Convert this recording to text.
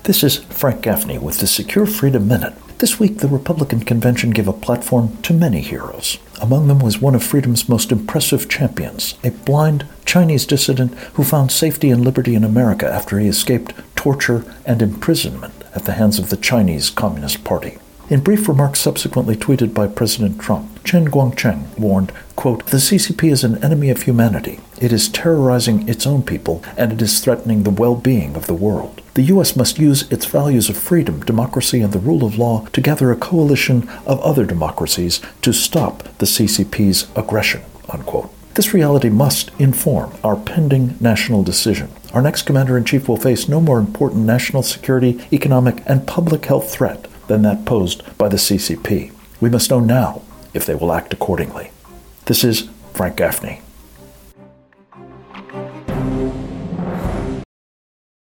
This is Frank Gaffney with the Secure Freedom Minute. This week, the Republican convention gave a platform to many heroes. Among them was one of freedom's most impressive champions, a blind Chinese dissident who found safety and liberty in America after he escaped torture and imprisonment at the hands of the Chinese Communist Party. In brief remarks subsequently tweeted by President Trump, Chen Guangcheng warned, quote, "The CCP is an enemy of humanity. It is terrorizing its own people, and it is threatening the well-being of the world. The U.S. must use its values of freedom, democracy, and the rule of law to gather a coalition of other democracies to stop the CCP's aggression," unquote. This reality must inform our pending national decision. Our next commander-in-chief will face no more important national security, economic, and public health threat than that posed by the CCP. We must know now if they will act accordingly. This is Frank Gaffney.